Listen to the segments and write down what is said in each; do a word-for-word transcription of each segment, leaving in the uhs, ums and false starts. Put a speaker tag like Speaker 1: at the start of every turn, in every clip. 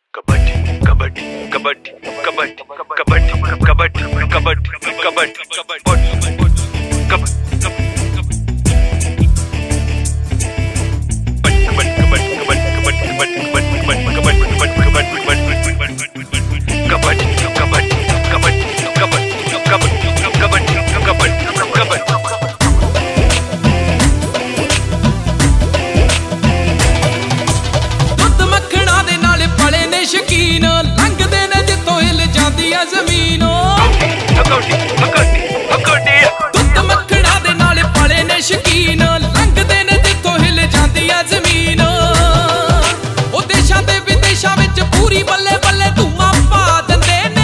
Speaker 1: कबड्डी कबड्डी कबड्डी कबड्डी कबड्डी कबड्डी कबड्डी कबड्डी
Speaker 2: शकीन लंघदे ने जितों हिल जांदी आ ज़मीन दुध मक्खणा दे नाल पले ने शकीन लंघदे ने जितों हिल जांदी आ ज़मीन ओ देशां ते विदेशां विच पूरी बल्ले बल्ले धूमां पा दिंदे ने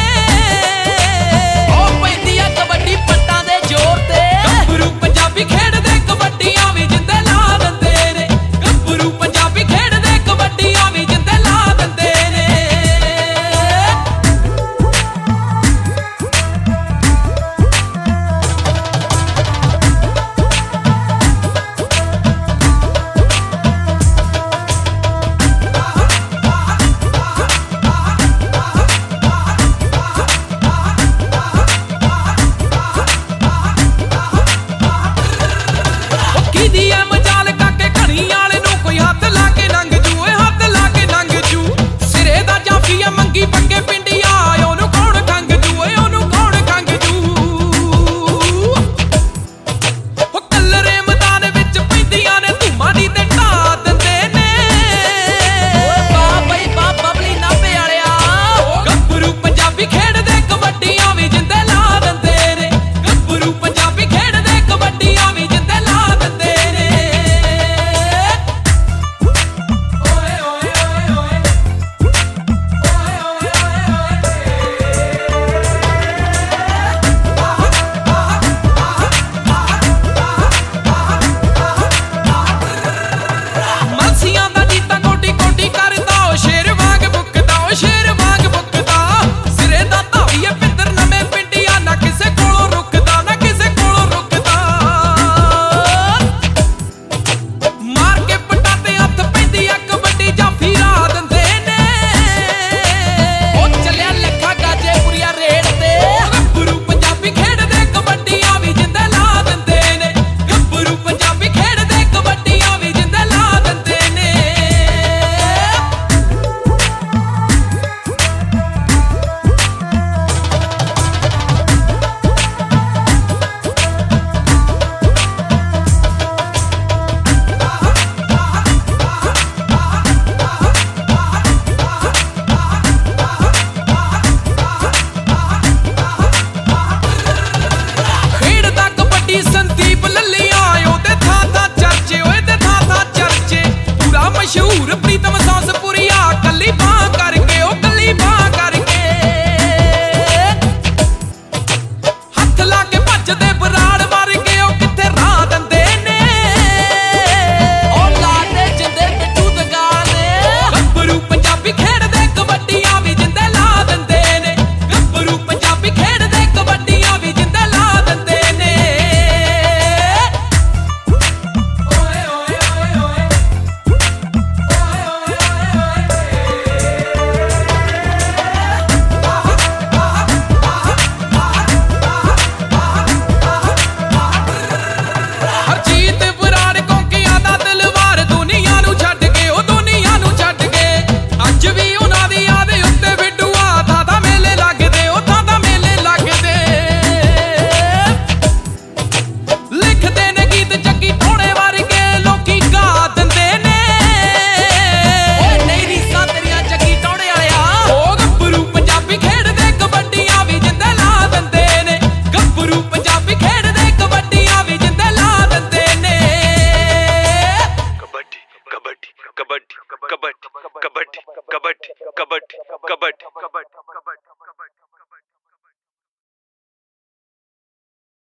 Speaker 2: ओ पैंदी आ कबड्डी पट्टां दे जोर ते गभरू पंजाबी खेडदे कबड्डियां वी जिंदे ला दिंदे ने गभरू पंजाबी खेडदे कबड्डियां वी जिंदे ला दिंदे ने पंगे पिंडिया ओनू कौन खंग जू ओनू कौन खंग जू ओ कलरे मैदान विच पैंदियां ने धूमां दी ते ढा दिंदे ने वाह बई वाह बबली नाभे वालिया गभरू पंजाबी खेडदे कबड्डियां वी जिंदे ला दिंदे ने गभरू पंजाबी खेडदे कबड्डियां वी जिंदे ला दिंदे ने ओए ओए ओए ओए मशहूर प्रीतम सांसपुरिया कली बां करके ओ कली बां करके हथ ला के भजदे बराड़ वर्गे ओ किथे राह दिंदे ने ओ लाडे जिंदे पिट्ठू दगाने गभरू पंजाबी खेडदे कबड्डियां वी जिंदे ला दिंदे ने गभरू पंजाबी खेडदे कबड्डियां वी जिंदे ला दिंदे ने ओए ओए ओए ओए कबड्डी कबड्डी कबड्डी कबड्डी कबड्डी कबड्डी कबड्डी